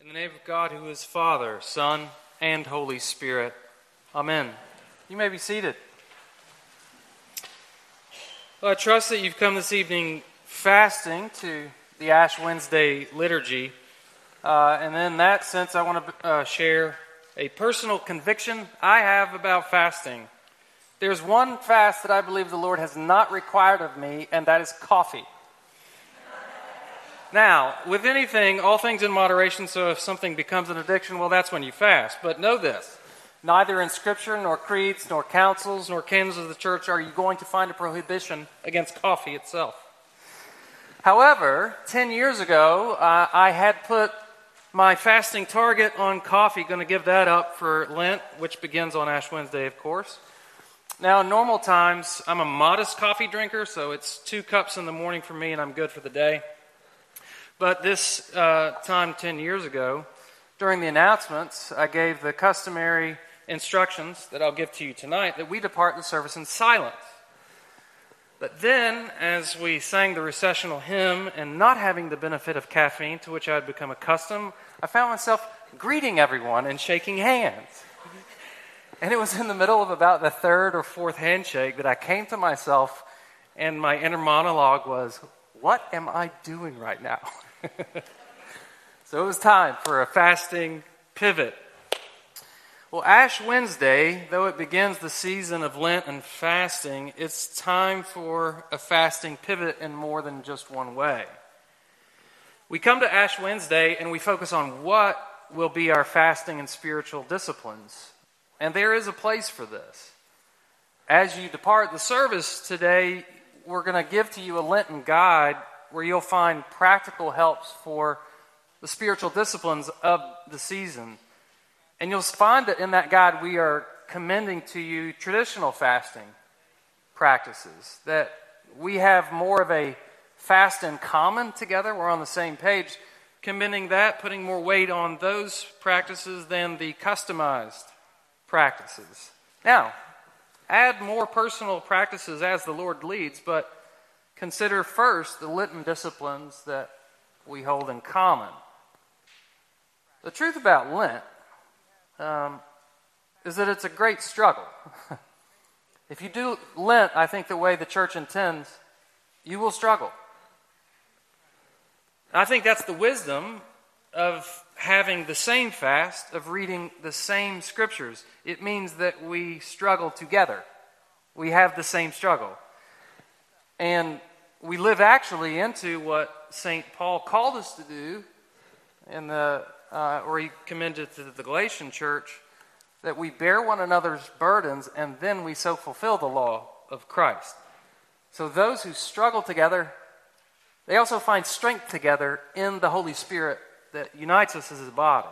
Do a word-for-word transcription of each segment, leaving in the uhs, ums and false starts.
In the name of God, who is Father, Son, and Holy Spirit. Amen. You may be seated. Well, I trust that you've come this evening fasting to the Ash Wednesday liturgy. Uh, and in that sense, I want to uh, share a personal conviction I have about fasting. There's one fast that I believe the Lord has not required of me, and that is coffee. Now, with anything, all things in moderation, so if something becomes an addiction, well, that's when you fast. But know this, neither in Scripture, nor creeds, nor councils, nor canons of the church are you going to find a prohibition against coffee itself. However, ten years ago, uh, I had put my fasting target on coffee, going to give that up for Lent, which begins on Ash Wednesday, of course. Now, in normal times, I'm a modest coffee drinker, so it's two cups in the morning for me, and I'm good for the day. But this uh, time ten years ago, during the announcements, I gave the customary instructions that I'll give to you tonight, that we depart the service in silence. But then, as we sang the recessional hymn, and not having the benefit of caffeine, to which I had become accustomed, I found myself greeting everyone and shaking hands. And it was in the middle of about the third or fourth handshake that I came to myself, and my inner monologue was, what am I doing right now? So it was time for a fasting pivot. Well, Ash Wednesday, though it begins the season of Lent and fasting, it's time for a fasting pivot in more than just one way. We come to Ash Wednesday and we focus on what will be our fasting and spiritual disciplines. And there is a place for this. As you depart the service today, we're going to give to you a Lenten guide where you'll find practical helps for the spiritual disciplines of the season. And you'll find that in that guide we are commending to you traditional fasting practices, that we have more of a fast in common together. We're on the same page, commending that, putting more weight on those practices than the customized practices. Now, add more personal practices as the Lord leads, but consider first the Lenten disciplines that we hold in common. The truth about Lent um, is that it's a great struggle. If you do Lent, I think the way the church intends, you will struggle. I think that's the wisdom of having the same fast, of reading the same scriptures. It means that we struggle together. We have the same struggle. And we live actually into what Saint Paul called us to do, in the, uh, or he commended to the Galatian church, that we bear one another's burdens and then we so fulfill the law of Christ. So those who struggle together, they also find strength together in the Holy Spirit that unites us as a body.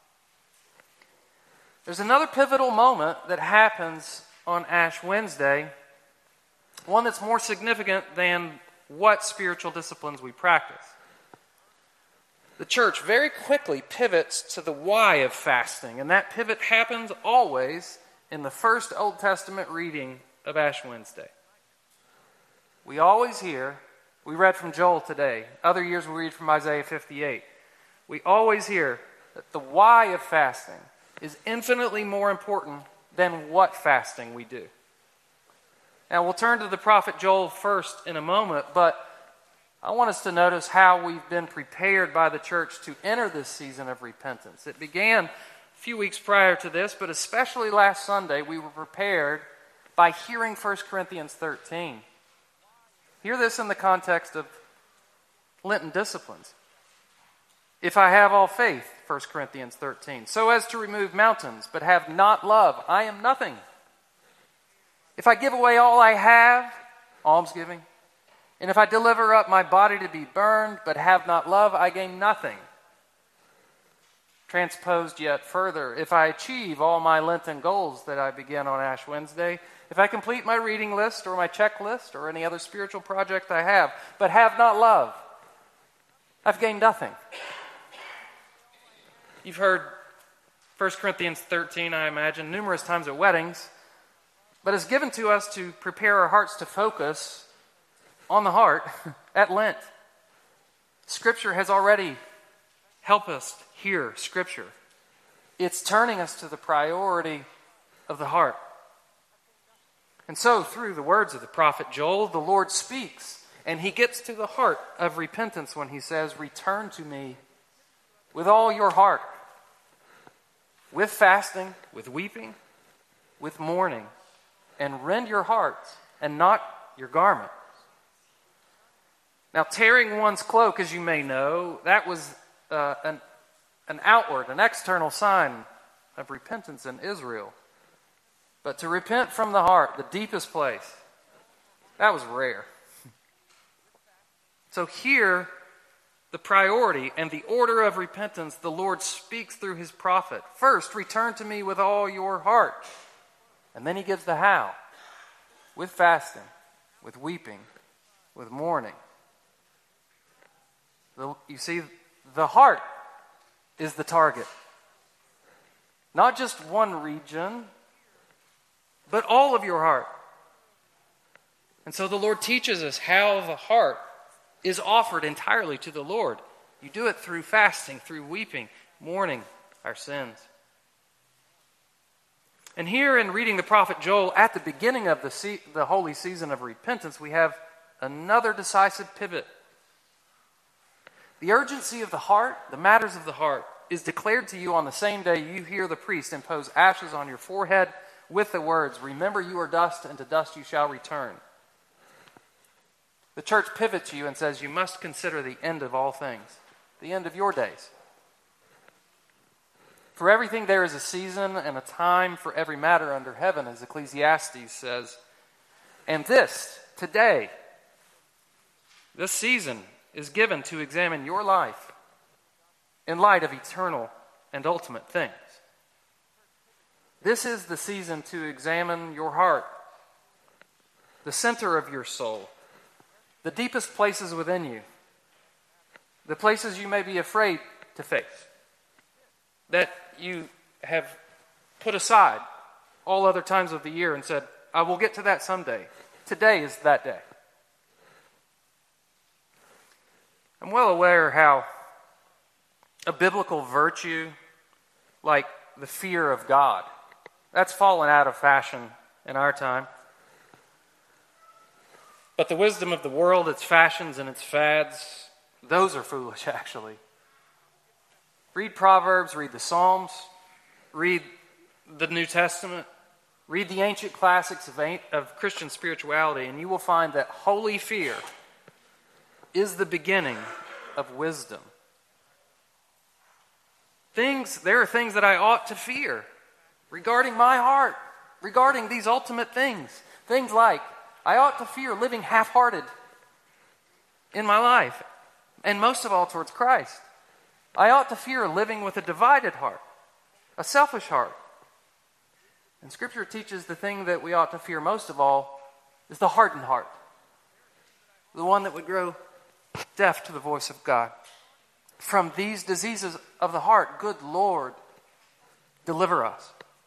There's another pivotal moment that happens on Ash Wednesday, one that's more significant than what spiritual disciplines we practice. The church very quickly pivots to the why of fasting, and that pivot happens always in the first Old Testament reading of Ash Wednesday. We always hear, we read from Joel today, other years we read from Isaiah fifty-eight. We always hear that the why of fasting is infinitely more important than what fasting we do. Now, we'll turn to the prophet Joel first in a moment, but I want us to notice how we've been prepared by the church to enter this season of repentance. It began a few weeks prior to this, but especially last Sunday, we were prepared by hearing First Corinthians thirteen. Hear this in the context of Lenten disciplines. If I have all faith, First Corinthians thirteen, so as to remove mountains, but have not love, I am nothing. If I give away all I have, almsgiving, and if I deliver up my body to be burned, but have not love, I gain nothing. Transposed yet further, if I achieve all my Lenten goals that I begin on Ash Wednesday, if I complete my reading list or my checklist or any other spiritual project I have, but have not love, I've gained nothing. You've heard First Corinthians thirteen, I imagine, numerous times at weddings, but it's given to us to prepare our hearts to focus on the heart at Lent. Scripture has already help us hear Scripture. It's turning us to the priority of the heart. And so, through the words of the prophet Joel, the Lord speaks, and he gets to the heart of repentance when he says, "Return to me with all your heart, with fasting, with weeping, with mourning, and rend your hearts and not your garment." Now, tearing one's cloak, as you may know, that was uh, an, an outward, an external sign of repentance in Israel. But to repent from the heart, the deepest place, that was rare. So here, the priority and the order of repentance, the Lord speaks through his prophet. First, return to me with all your heart. And then he gives the how. With fasting, with weeping, with mourning. The, you see, the heart is the target. Not just one region, but all of your heart. And so the Lord teaches us how the heart is offered entirely to the Lord. You do it through fasting, through weeping, mourning our sins. And here in reading the prophet Joel, at the beginning of the, se- the holy season of repentance, we have another decisive pivot. The urgency of the heart, the matters of the heart, is declared to you on the same day you hear the priest impose ashes on your forehead with the words, "Remember you are dust, and to dust you shall return." The church pivots you and says you must consider the end of all things, the end of your days. For everything there is a season and a time for every matter under heaven, as Ecclesiastes says. And this, today, this season is given to examine your life in light of eternal and ultimate things. This is the season to examine your heart, the center of your soul, the deepest places within you, the places you may be afraid to face, that you have put aside all other times of the year and said, "I will get to that someday." Today is that day. I'm well aware how a biblical virtue like the fear of God, that's fallen out of fashion in our time. But the wisdom of the world, its fashions and its fads, those are foolish, actually. Read Proverbs, read the Psalms, read the New Testament, read the ancient classics of, of Christian spirituality, and you will find that holy fear is the beginning of wisdom. Things, there are things that I ought to fear regarding my heart, regarding these ultimate things. Things like, I ought to fear living half-hearted in my life, and most of all towards Christ. I ought to fear living with a divided heart, a selfish heart. And Scripture teaches the thing that we ought to fear most of all is the hardened heart, the one that would grow deaf to the voice of God. From these diseases of the heart, good Lord, deliver us.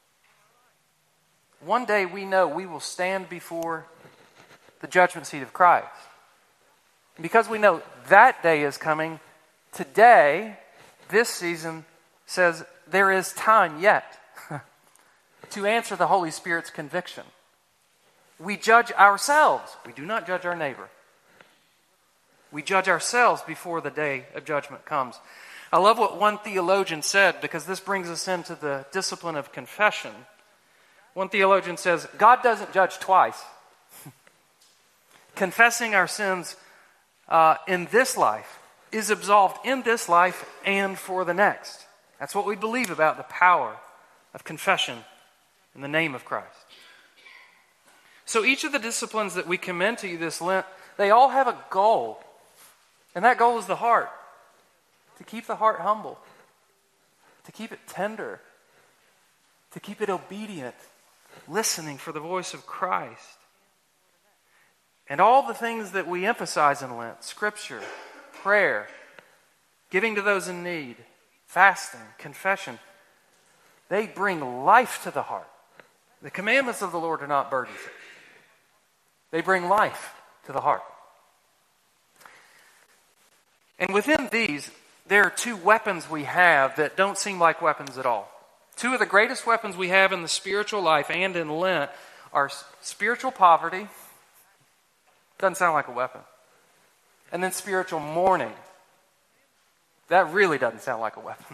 One day we know we will stand before the judgment seat of Christ. And because we know that day is coming, today, this season says there is time yet to answer the Holy Spirit's conviction. We judge ourselves. We do not judge our neighbor. We judge ourselves before the day of judgment comes. I love what one theologian said, because this brings us into the discipline of confession. One theologian says, God doesn't judge twice. Confessing our sins uh, in this life is absolved in this life and for the next. That's what we believe about the power of confession in the name of Christ. So each of the disciplines that we commend to you this Lent, they all have a goal. And that goal is the heart. To keep the heart humble. To keep it tender. To keep it obedient. Listening for the voice of Christ. And all the things that we emphasize in Lent, Scripture, prayer, giving to those in need, fasting, confession, they bring life to the heart. The commandments of the Lord are not burdensome. They bring life to the heart. And within these, there are two weapons we have that don't seem like weapons at all. Two of the greatest weapons we have in the spiritual life and in Lent are spiritual poverty. Doesn't sound like a weapon. And then spiritual mourning. That really doesn't sound like a weapon.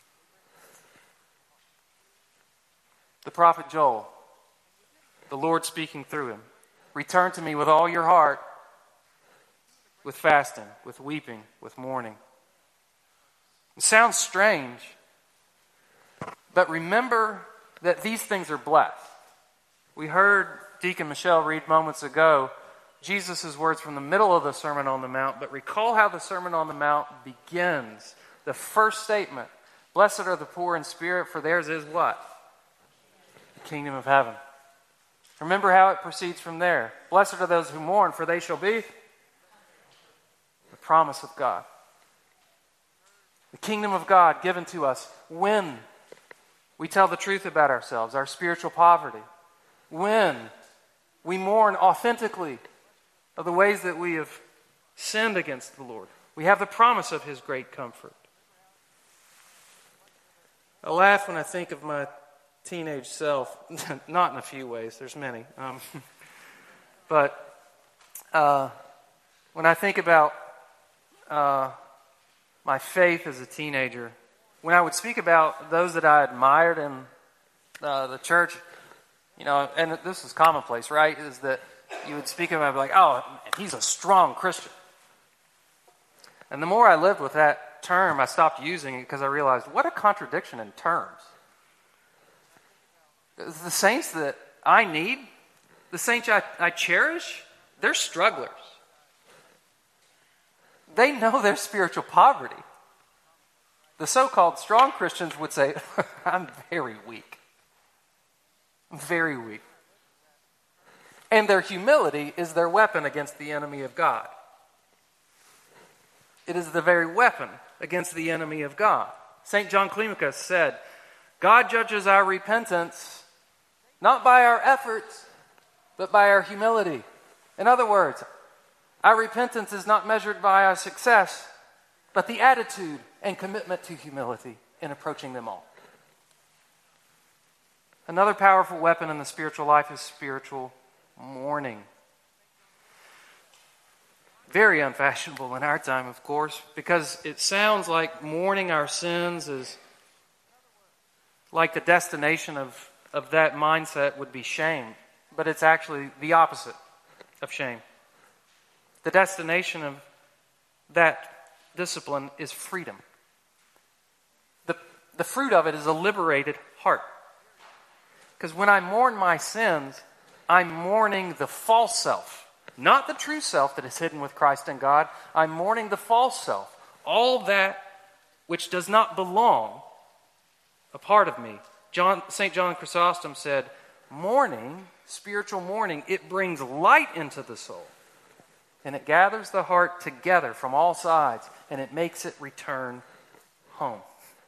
The prophet Joel, the Lord speaking through him. Return to me with all your heart, with fasting, with weeping, with mourning. It sounds strange, but remember that these things are blessed. We heard Deacon Michelle read moments ago Jesus' words from the middle of the Sermon on the Mount, but recall how the Sermon on the Mount begins. The first statement, blessed are the poor in spirit, for theirs is what? The kingdom of heaven. Remember how it proceeds from there. Blessed are those who mourn, for they shall be the promise of God. The kingdom of God given to us when we tell the truth about ourselves, our spiritual poverty. When we mourn authentically of the ways that we have sinned against the Lord. We have the promise of His great comfort. I laugh when I think of my teenage self. Not in a few ways, there's many. Um, but uh, when I think about uh, my faith as a teenager, when I would speak about those that I admired in uh, the church, you know, and this is commonplace, right, is that you would speak about like, oh, he's a strong Christian. And the more I lived with that term, I stopped using it because I realized what a contradiction in terms. The saints that I need, the saints I, I cherish, they're strugglers. They know their spiritual poverty. The so-called strong Christians would say, I'm very weak. I'm very weak. And their humility is their weapon against the enemy of God. It is the very weapon against the enemy of God. Saint John Climacus said, God judges our repentance not by our efforts, but by our humility. In other words, our repentance is not measured by our success, but the attitude and commitment to humility in approaching them all. Another powerful weapon in the spiritual life is spiritual mourning. Very unfashionable in our time, of course, because it sounds like mourning our sins is like the destination of, of that mindset would be shame. But it's actually the opposite of shame. The destination of that discipline is freedom. The, the fruit of it is a liberated heart. Because when I mourn my sins, I'm mourning the false self. Not the true self that is hidden with Christ and God. I'm mourning the false self. All that which does not belong a part of me. John, Saint John Chrysostom said, mourning, spiritual mourning, it brings light into the soul. And it gathers the heart together from all sides, and it makes it return home.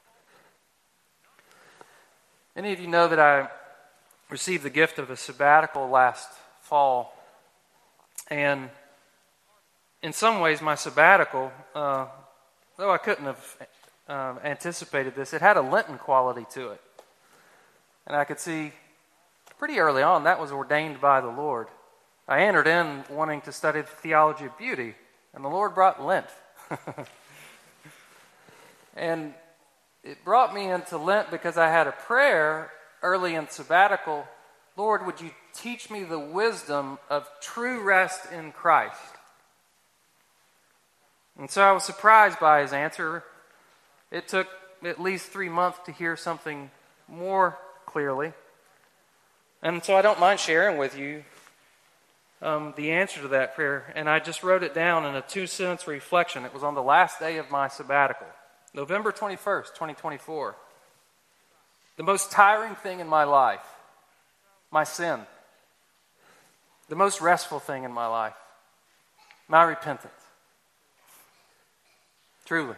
Any of you know that I received the gift of a sabbatical last fall. And in some ways, my sabbatical, uh, though I couldn't have uh, anticipated this, it had a Lenten quality to it. And I could see pretty early on that was ordained by the Lord. I entered in wanting to study the theology of beauty, and the Lord brought Lent. And it brought me into Lent because I had a prayer early in sabbatical, Lord, would you teach me the wisdom of true rest in Christ? And so I was surprised by his answer. It took at least three months to hear something more clearly. And so I don't mind sharing with you um, the answer to that prayer. And I just wrote it down in a two-sentence reflection. It was on the last day of my sabbatical, November twenty-first, twenty twenty-four. The most tiring thing in my life, my sin. The most restful thing in my life, my repentance. Truly.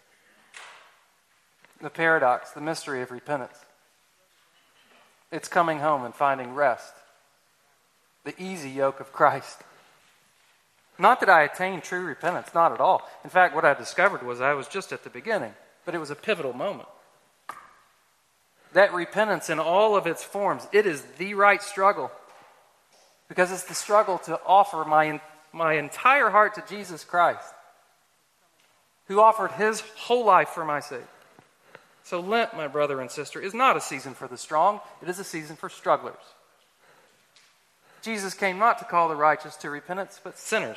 The paradox, the mystery of repentance. It's coming home and finding rest. The easy yoke of Christ. Not that I attained true repentance, not at all. In fact, what I discovered was I was just at the beginning, but it was a pivotal moment. That repentance in all of its forms, it is the right struggle. Because it's the struggle to offer my, my entire heart to Jesus Christ, who offered his whole life for my sake. So Lent, my brother and sister, is not a season for the strong. It is a season for strugglers. Jesus came not to call the righteous to repentance, but sinners.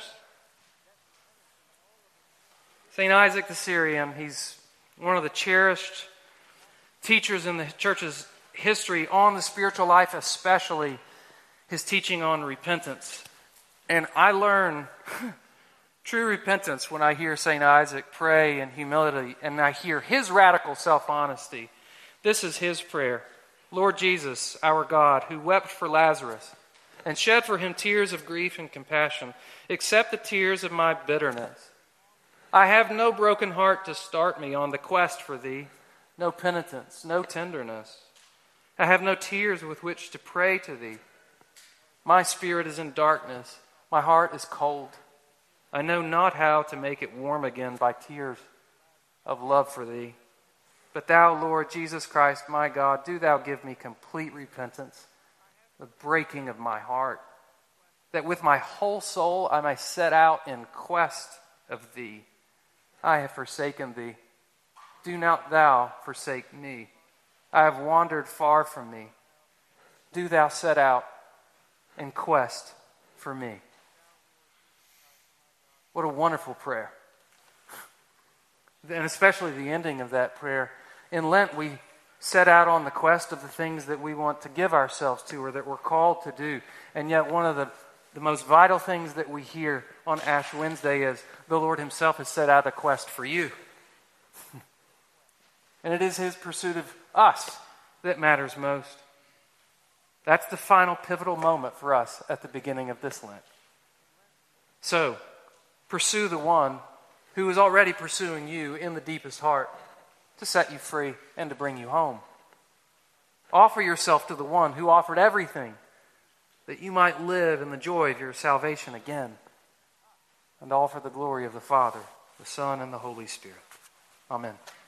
Saint Isaac the Syrian, he's one of the cherished teachers in the church's history on the spiritual life, especially his teaching on repentance. And I learn true repentance when I hear Saint Isaac pray in humility and I hear his radical self-honesty. This is his prayer. Lord Jesus, our God, who wept for Lazarus and shed for him tears of grief and compassion, accept the tears of my bitterness. I have no broken heart to start me on the quest for thee, no penitence, no tenderness. I have no tears with which to pray to thee. My spirit is in darkness, my heart is cold. I know not how to make it warm again by tears of love for thee. But thou, Lord Jesus Christ, my God, do thou give me complete repentance, the breaking of my heart, that with my whole soul I may set out in quest of thee. I have forsaken thee. Do not thou forsake me. I have wandered far from thee. Do thou set out in quest for me. What a wonderful prayer. And especially the ending of that prayer. In Lent, we set out on the quest of the things that we want to give ourselves to or that we're called to do. And yet one of the, the most vital things that we hear on Ash Wednesday is the Lord himself has set out a quest for you. And it is his pursuit of us that matters most. That's the final pivotal moment for us at the beginning of this Lent. So, pursue the one who is already pursuing you in the deepest heart to set you free and to bring you home. Offer yourself to the one who offered everything that you might live in the joy of your salvation again, and all for the glory of the Father, the Son, and the Holy Spirit. Amen.